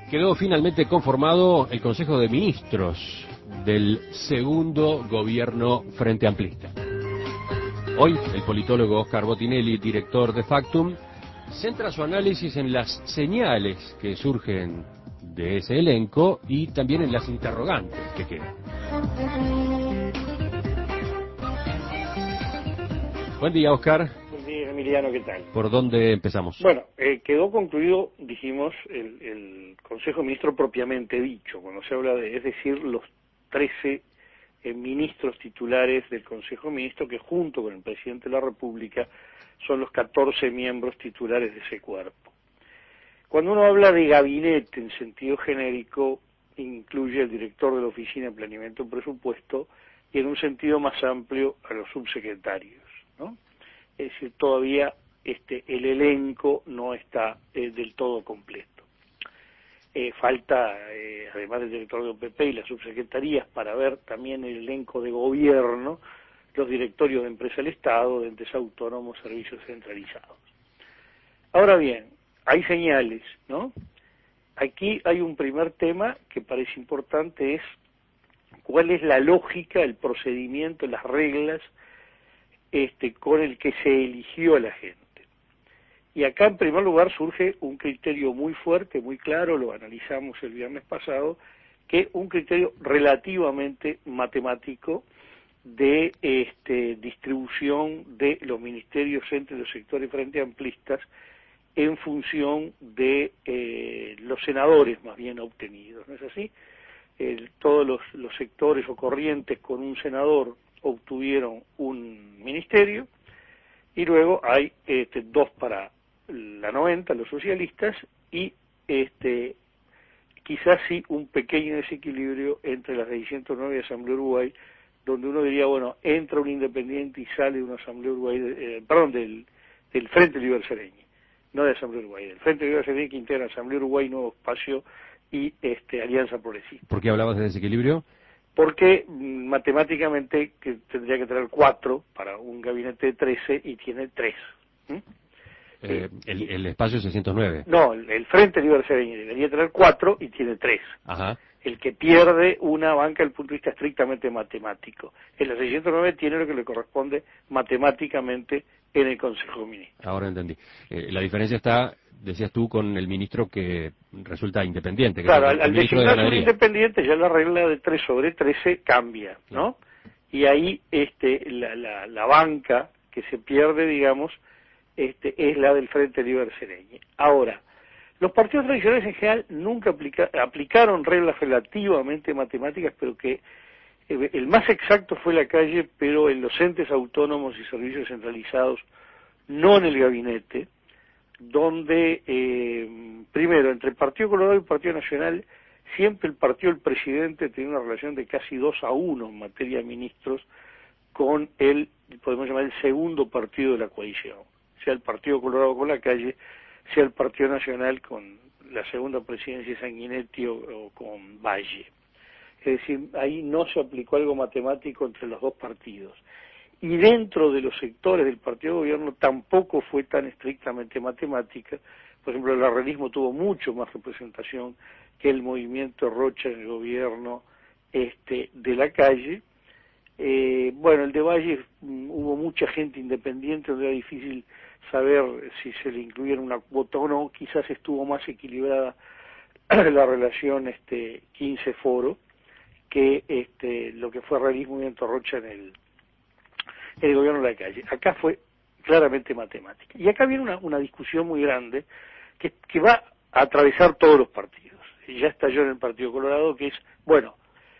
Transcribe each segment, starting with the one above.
Quedó finalmente conformado el Consejo de Ministros del segundo gobierno Frente Amplista. Hoy, el politólogo Oscar Botinelli, director de Factum, centra su análisis en las señales que surgen de ese elenco y también en las interrogantes que quedan. Buen día, Oscar. Buen día, Emiliano, ¿qué tal? ¿Por dónde empezamos? Bueno, quedó concluido, dijimos, el Consejo de Ministros propiamente dicho, cuando se habla de, es decir, los 13 ministros titulares del Consejo de Ministros, que junto con el Presidente de la República son los 14 miembros titulares de ese cuerpo. Cuando uno habla de gabinete en sentido genérico, incluye el director de la Oficina de Planeamiento y Presupuesto y en un sentido más amplio a los subsecretarios, ¿no? Es decir, todavía el elenco no está del todo completo. Falta, además del director de OPP y las subsecretarías, para ver también el elenco de gobierno, los directorios de empresa del Estado, de entes autónomos, servicios centralizados. Ahora bien, hay señales, ¿no? Aquí hay un primer tema que parece importante, es cuál es la lógica, el procedimiento, las reglas con el que se eligió a la gente. Y acá en primer lugar surge un criterio muy fuerte, muy claro, lo analizamos el viernes pasado, que es un criterio relativamente matemático de distribución de los ministerios entre los sectores frente amplistas en función de los senadores más bien obtenidos, ¿no es así? Todos los sectores o corrientes con un senador obtuvieron un ministerio y luego hay dos para la 90, los socialistas, y quizás sí un pequeño desequilibrio entre la 609 y Asamblea Uruguay, donde uno diría, bueno, entra un independiente y sale una Asamblea Uruguay, del Frente Libre Sereñi, no de Asamblea Uruguay, del Frente Libre Sereñi, que integra Asamblea Uruguay, Nuevo Espacio y Alianza Progresista. ¿Por qué hablabas de desequilibrio? Porque matemáticamente que tendría que tener 4 para un gabinete de 13 y tiene 3. El espacio 609. No, el Frente Libre Sereñi debería tener 4 y tiene 3. Ajá. El que pierde una banca desde el punto de vista estrictamente matemático. El 609 tiene lo que le corresponde matemáticamente en el Consejo de Ministros. Ahora entendí. La diferencia está, decías tú, con el ministro que resulta independiente. Que Claro, es el al ministro de designarse un Ganadería. Independiente ya la regla de 3 sobre 13 cambia, ¿no? Y ahí la banca que se pierde, digamos, es la del Frente Libre Sereñi. Ahora, los partidos tradicionales en general nunca aplicaron reglas relativamente matemáticas, pero que el más exacto fue la calle, pero en los entes autónomos y servicios centralizados, no en el gabinete, donde, primero, entre el Partido Colorado y el Partido Nacional, siempre el partido del presidente tenía una relación de casi 2-1 en materia de ministros con podemos llamar el segundo partido de la coalición, sea el Partido Colorado con la calle, sea el Partido Nacional con la segunda presidencia de Sanguinetti o con Valle. Es decir, ahí no se aplicó algo matemático entre los dos partidos. Y dentro de los sectores del partido de gobierno tampoco fue tan estrictamente matemática. Por ejemplo, el arrelismo tuvo mucho más representación que el movimiento Rocha en el gobierno de la calle. Bueno, el de Valle hubo mucha gente independiente, donde era difícil saber si se le incluía en una cuota o no. Quizás estuvo más equilibrada la relación 15 foro que lo que fue realismo y movimiento Rocha en el gobierno de la calle. Acá fue claramente matemática. Y acá viene una discusión muy grande que va a atravesar todos los partidos. Y ya estalló en el Partido Colorado, que es, bueno,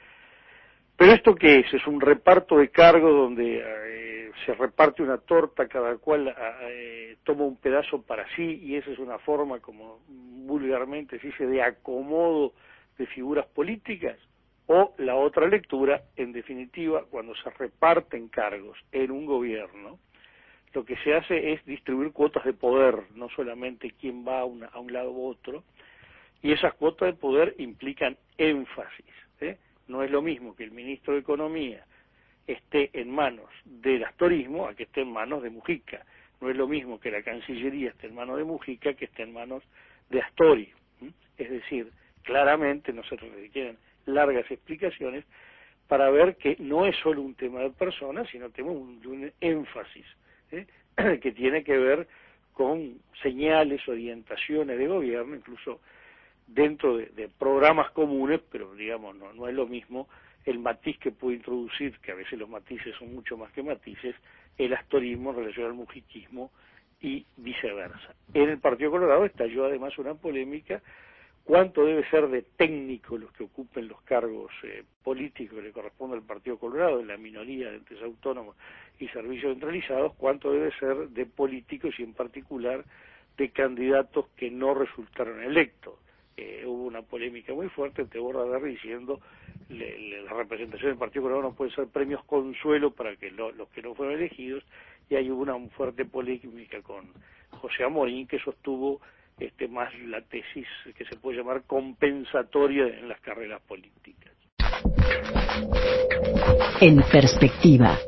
¿pero esto qué es? Es un reparto de cargos donde se reparte una torta, cada cual toma un pedazo para sí, y esa es una forma, como vulgarmente se dice, de acomodo de figuras políticas. O la otra lectura, en definitiva, cuando se reparten cargos en un gobierno, lo que se hace es distribuir cuotas de poder, no solamente quién va a un lado u otro, y esas cuotas de poder implican énfasis. No es lo mismo que el ministro de Economía esté en manos del astorismo a que esté en manos de Mujica. No es lo mismo que la Cancillería esté en manos de Mujica que esté en manos de Astori. Es decir, claramente, no se requieren largas explicaciones, para ver que no es solo un tema de personas, sino de un énfasis que tiene que ver con señales, orientaciones de gobierno, incluso dentro de programas comunes, pero digamos, no es lo mismo el matiz que puede introducir, que a veces los matices son mucho más que matices, el astorismo en relación al mujiquismo y viceversa. En el Partido Colorado estalló además una polémica: cuánto debe ser de técnico los que ocupen los cargos políticos que le corresponde al Partido Colorado, en la minoría de entes autónomos y servicios centralizados, cuánto debe ser de políticos y en particular de candidatos que no resultaron electos. Hubo una polémica muy fuerte entre Borda Berry diciendo la representación del Partido Colorado no puede ser premios consuelo para que los que no fueron elegidos, y ahí hubo una fuerte polémica con José Amorín, que sostuvo más la tesis que se puede llamar compensatoria en las carreras políticas. En perspectiva.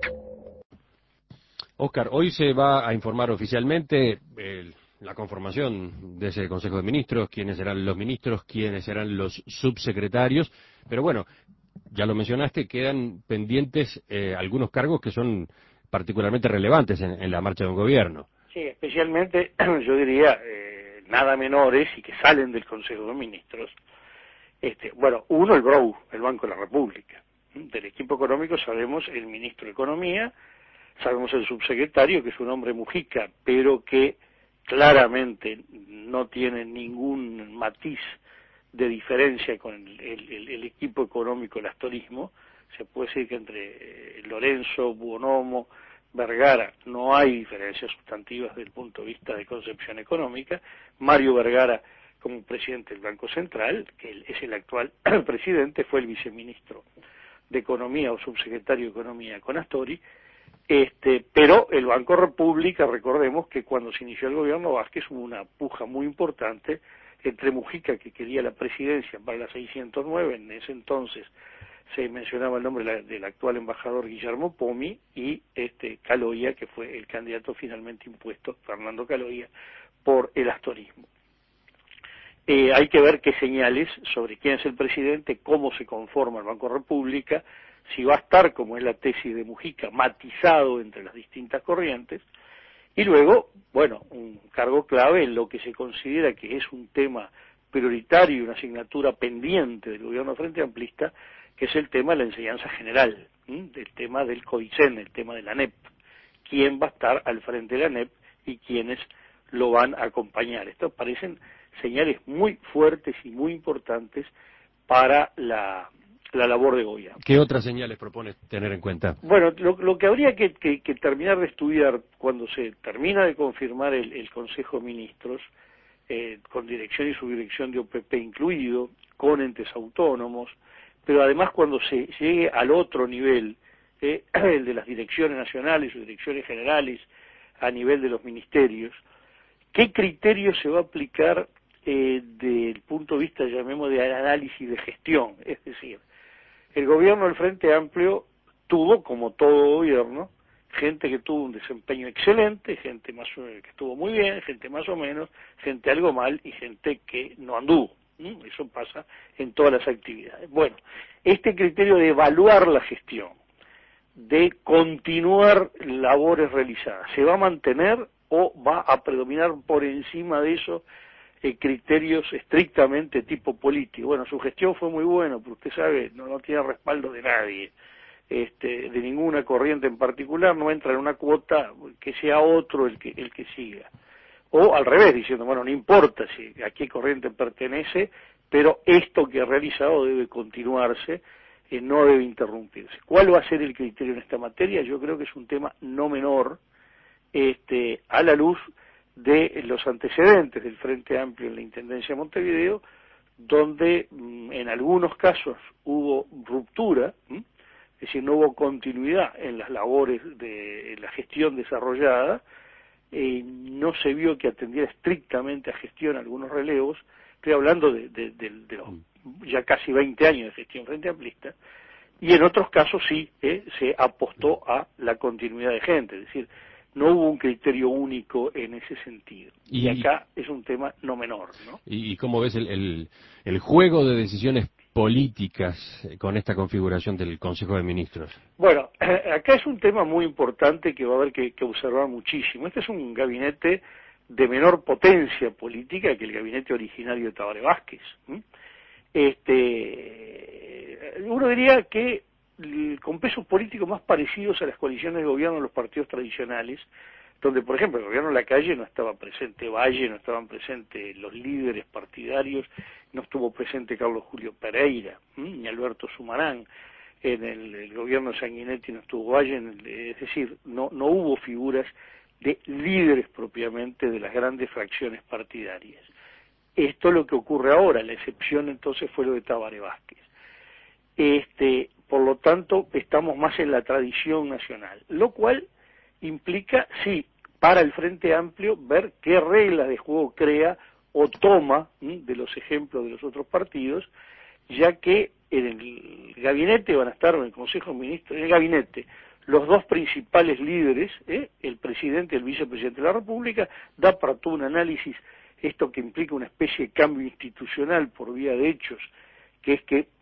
Óscar, hoy se va a informar oficialmente la conformación de ese Consejo de Ministros, quiénes serán los ministros, quiénes serán los subsecretarios, pero bueno, ya lo mencionaste, quedan pendientes algunos cargos que son particularmente relevantes en la marcha de un gobierno. Sí, especialmente, yo diría, nada menores y que salen del Consejo de Ministros. Bueno, uno, el BROU, el Banco de la República. Del equipo económico sabemos el ministro de Economía, sabemos el subsecretario, que es un hombre Mujica, pero que claramente no tiene ningún matiz de diferencia con el equipo económico, el astorismo. Se puede decir que entre Lorenzo, Buonomo, Vergara no hay diferencias sustantivas desde el punto de vista de concepción económica. Mario Vergara, como presidente del Banco Central, que es el actual presidente, fue el viceministro de Economía o subsecretario de Economía con Astori. Pero el Banco República, recordemos que cuando se inició el gobierno Vázquez hubo una puja muy importante entre Mujica, que quería la presidencia para la 609, en ese entonces se mencionaba el nombre del actual embajador Guillermo Pomi, y Caloia, que fue el candidato finalmente impuesto, Fernando Caloia, por el astorismo. Hay que ver qué señales sobre quién es el presidente, cómo se conforma el Banco República, si va a estar, como es la tesis de Mujica, matizado entre las distintas corrientes, y luego, bueno, un cargo clave en lo que se considera que es un tema prioritario y una asignatura pendiente del gobierno frente amplista, que es el tema de la enseñanza general, el tema del CODICEN, el tema de la ANEP. ¿Quién va a estar al frente de la ANEP y quiénes lo van a acompañar? Estos parecen señales muy fuertes y muy importantes para la labor de gobierno. ¿Qué otras señales propones tener en cuenta? Bueno, lo que habría que terminar de estudiar cuando se termina de confirmar el Consejo de Ministros, con dirección y subdirección de OPP incluido, con entes autónomos, pero además cuando se llegue al otro nivel, el de las direcciones nacionales o direcciones generales a nivel de los ministerios, ¿qué criterio se va a aplicar desde el punto de vista, llamemos, de análisis de gestión? Es decir, el gobierno del Frente Amplio tuvo, como todo gobierno, gente que tuvo un desempeño excelente, gente que estuvo muy bien, gente más o menos, gente algo mal y gente que no anduvo. Eso pasa en todas las actividades. Bueno, este criterio de evaluar la gestión, de continuar labores realizadas, ¿se va a mantener o va a predominar por encima de eso criterios estrictamente tipo político? Bueno, su gestión fue muy buena, pero usted sabe, no tiene respaldo de nadie, de ninguna corriente en particular, no entra en una cuota, que sea otro el que siga. O al revés, diciendo, bueno, no importa a qué corriente pertenece, pero esto que ha realizado debe continuarse, no debe interrumpirse. ¿Cuál va a ser el criterio en esta materia? Yo creo que es un tema no menor, a la luz de los antecedentes del Frente Amplio en la Intendencia de Montevideo, donde en algunos casos hubo ruptura, es decir, no hubo continuidad en las labores de la gestión desarrollada, no se vio que atendiera estrictamente a gestión algunos relevos. Estoy hablando de los ya casi 20 años de gestión frente amplista, y en otros casos sí se apostó a la continuidad de gente, es decir, no hubo un criterio único en ese sentido. Y Y acá es un tema no menor, ¿no? ¿Y cómo ves el juego de decisiones políticas con esta configuración del Consejo de Ministros? Bueno, acá es un tema muy importante que va a haber que observar muchísimo. Este es un gabinete de menor potencia política que el gabinete originario de Tabaré Vázquez. Uno diría que con pesos políticos más parecidos a las coaliciones de gobierno de los partidos tradicionales, donde, por ejemplo, el gobierno de Lacalle no estaba presente Valle, no estaban presentes los líderes partidarios, no estuvo presente Carlos Julio Pereira, ni Alberto Sumarán, en el gobierno de Sanguinetti no estuvo Valle, es decir, no hubo figuras de líderes propiamente de las grandes fracciones partidarias. Esto es lo que ocurre ahora, la excepción entonces fue lo de Tabaré Vázquez. Por lo tanto, estamos más en la tradición nacional, lo cual implica, sí, para el Frente Amplio, ver qué reglas de juego crea o toma de los ejemplos de los otros partidos, ya que en el gabinete van a estar, en el Consejo de Ministros, en el gabinete, los dos principales líderes, el presidente y el vicepresidente de la República, da para todo un análisis, esto que implica una especie de cambio institucional por vía de hechos, que es que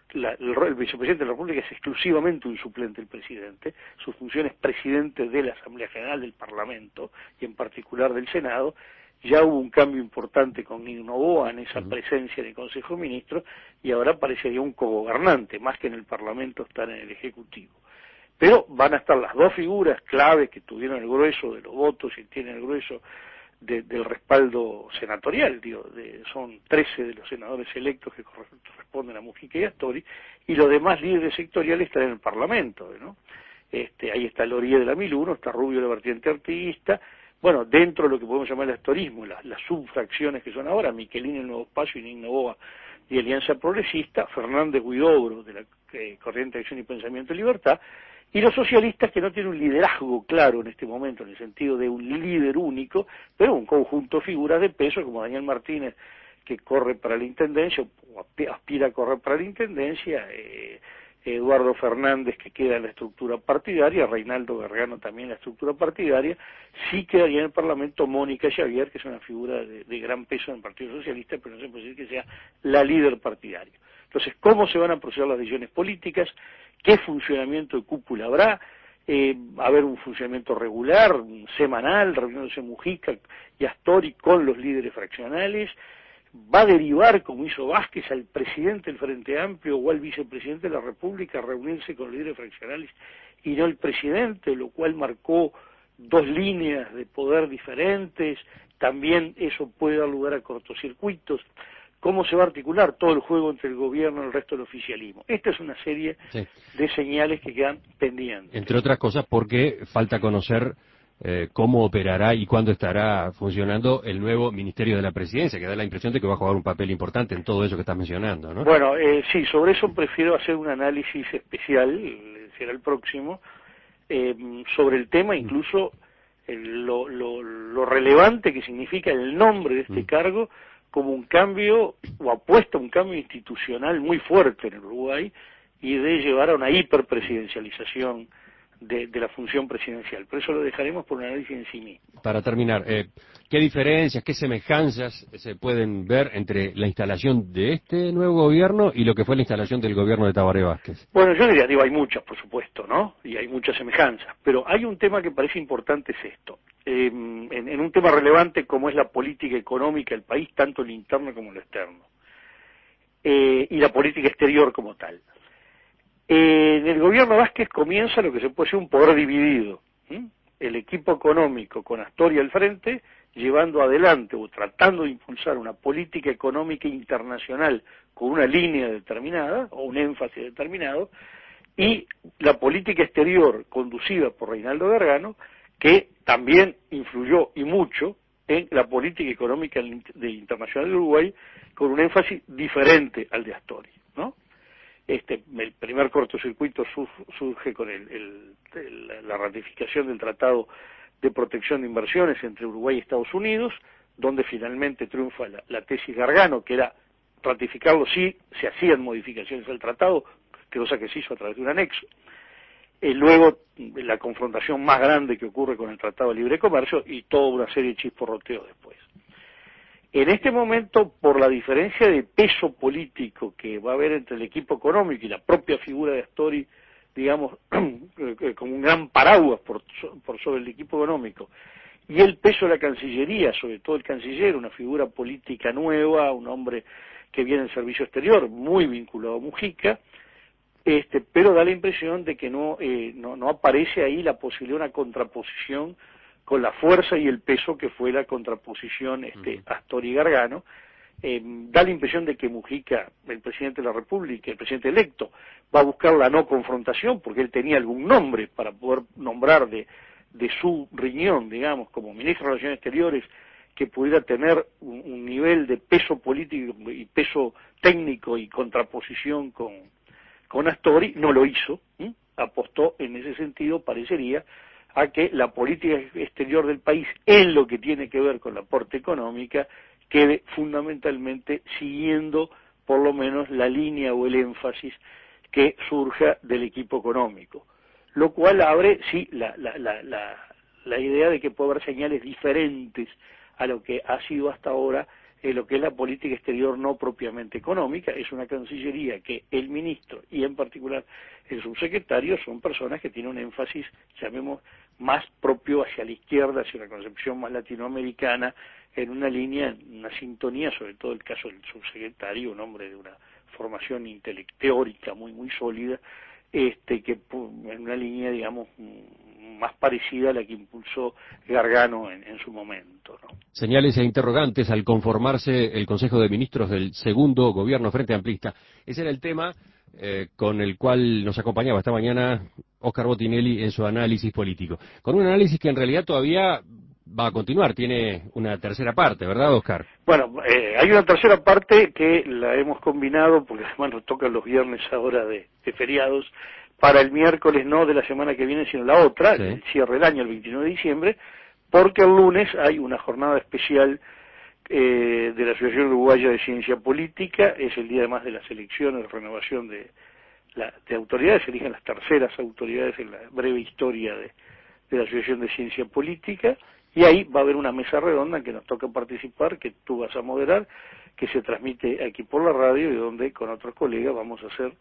el vicepresidente de la República es exclusivamente un suplente del presidente, su función es presidente de la Asamblea General del Parlamento y en particular del Senado. Ya hubo un cambio importante con Nino Noboa en esa presencia en el Consejo de Ministros y ahora parecería un cogobernante, más que en el Parlamento estar en el Ejecutivo. Pero van a estar las dos figuras claves que tuvieron el grueso de los votos y tienen el grueso del respaldo senatorial, son 13 de los senadores electos que corresponden a Mujica y Astori, y los demás líderes sectoriales están en el Parlamento, ¿no? Ahí está Loría de la 1001, está Rubio de la vertiente artiguista, bueno, dentro de lo que podemos llamar el astorismo, las subfracciones que son ahora, Michelini, el Nuevo Espacio y Nino Noboa y Alianza Progresista, Fernández Huidobro de la Corriente de Acción y Pensamiento y Libertad, y los socialistas que no tienen un liderazgo claro en este momento, en el sentido de un líder único, pero un conjunto de figuras de peso, como Daniel Martínez, que corre para la Intendencia, o aspira a correr para la Intendencia, Eduardo Fernández, que queda en la estructura partidaria, Reinaldo Gargano también en la estructura partidaria, sí quedaría en el Parlamento Mónica Xavier, que es una figura de gran peso en el Partido Socialista, pero no se puede decir que sea la líder partidaria. Entonces, ¿cómo se van a procesar las decisiones políticas? ¿Qué funcionamiento de cúpula habrá? ¿Haber un funcionamiento regular, semanal, reuniéndose Mujica y Astori con los líderes fraccionales? ¿Va a derivar, como hizo Vázquez, al presidente del Frente Amplio o al vicepresidente de la República a reunirse con los líderes fraccionales y no el presidente, lo cual marcó dos líneas de poder diferentes? También eso puede dar lugar a cortocircuitos. ¿Cómo se va a articular todo el juego entre el gobierno y el resto del oficialismo? Esta es una serie de señales que quedan pendientes. Entre otras cosas porque falta conocer cómo operará y cuándo estará funcionando el nuevo Ministerio de la Presidencia, que da la impresión de que va a jugar un papel importante en todo eso que estás mencionando, ¿no? Bueno, sí, sobre eso prefiero hacer un análisis especial, será el próximo, sobre el tema, incluso lo relevante que significa el nombre de este cargo, como un cambio, o apuesta a un cambio institucional muy fuerte en el Uruguay, y de llevar a una hiperpresidencialización de la función presidencial. Pero eso lo dejaremos por un análisis en sí mismo. Para terminar, ¿qué diferencias, qué semejanzas se pueden ver entre la instalación de este nuevo gobierno y lo que fue la instalación del gobierno de Tabaré Vázquez? Bueno, yo diría, hay muchas, por supuesto, ¿no? Y hay muchas semejanzas. Pero hay un tema que parece importante, es esto. En un tema relevante como es la política económica del país, tanto el interno como el externo, y la política exterior como tal. En el gobierno Vázquez comienza lo que se puede decir un poder dividido. El equipo económico con Astori al frente, llevando adelante o tratando de impulsar una política económica internacional con una línea determinada o un énfasis determinado, y la política exterior conducida por Reinaldo Gargano, que también influyó y mucho en la política económica internacional de Uruguay, con un énfasis diferente al de Astori, ¿no? El primer cortocircuito surge con la ratificación del Tratado de Protección de Inversiones entre Uruguay y Estados Unidos, donde finalmente triunfa la tesis Gargano, que era ratificarlo si se hacían modificaciones al tratado, cosa que se hizo a través de un anexo. luego la confrontación más grande que ocurre con el Tratado de Libre Comercio y toda una serie de chisporroteos después. En este momento, por la diferencia de peso político que va a haber entre el equipo económico y la propia figura de Astori, digamos, como un gran paraguas por sobre el equipo económico, y el peso de la Cancillería, sobre todo el canciller, una figura política nueva, un hombre que viene del servicio exterior, muy vinculado a Mujica, pero da la impresión de que no aparece ahí la posibilidad de una contraposición con la fuerza y el peso que fue la contraposición Astori-Gargano. Da la impresión de que Mujica, el presidente de la República, el presidente electo, va a buscar la no confrontación, porque él tenía algún nombre para poder nombrar de su riñón, digamos, como ministro de Relaciones Exteriores, que pudiera tener un nivel de peso político y peso técnico y contraposición con Astori. No lo hizo, apostó en ese sentido, parecería, a que la política exterior del país, en lo que tiene que ver con la parte económica, quede fundamentalmente siguiendo por lo menos la línea o el énfasis que surja del equipo económico, lo cual abre, sí, la idea de que puede haber señales diferentes a lo que ha sido hasta ahora lo que es la política exterior no propiamente económica. Es una Cancillería que el ministro y en particular el subsecretario son personas que tienen un énfasis, llamemos, más propio hacia la izquierda, hacia una concepción más latinoamericana, en una línea, una sintonía, sobre todo el caso del subsecretario, un hombre de una formación teórica muy sólida, que en una línea, digamos, más parecida a la que impulsó Gargano en su momento, ¿no? Señales e interrogantes al conformarse el Consejo de Ministros del segundo gobierno Frente Amplista. Ese era el tema con el cual nos acompañaba esta mañana Óscar Botinelli en su análisis político. Con un análisis que en realidad todavía va a continuar, tiene una tercera parte, ¿verdad, Óscar? Bueno, hay una tercera parte que la hemos combinado, porque además nos tocan los viernes ahora de feriados, para el miércoles no de la semana que viene, sino la otra, sí, el cierre del año, el 29 de diciembre, porque el lunes hay una jornada especial de la Asociación Uruguaya de Ciencia Política. Es el día además de las elecciones, de renovación de autoridades, se eligen las terceras autoridades en la breve historia de la Asociación de Ciencia Política, y ahí va a haber una mesa redonda en que nos toca participar, que tú vas a moderar, que se transmite aquí por la radio y donde con otros colegas vamos a hacer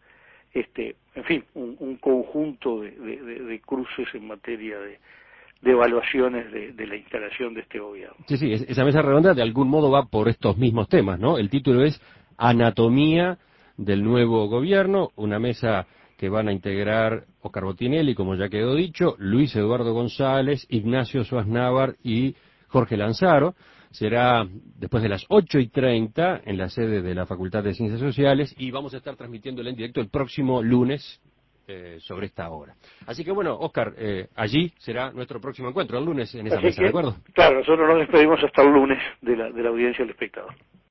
en fin, un conjunto de cruces en materia de evaluaciones de la instalación de este gobierno. Sí, esa mesa redonda de algún modo va por estos mismos temas, ¿no? El título es Anatomía del nuevo gobierno, una mesa que van a integrar Óscar Botinelli, como ya quedó dicho, Luis Eduardo González, Ignacio Suárez Návar y Jorge Lanzaro. Será después de las 8:30 en la sede de la Facultad de Ciencias Sociales y vamos a estar transmitiéndola en directo el próximo lunes sobre esta hora. Así que bueno, Óscar, allí será nuestro próximo encuentro, el lunes en esa mesa, ¿de acuerdo? Claro, nosotros nos despedimos hasta el lunes de la audiencia del espectador.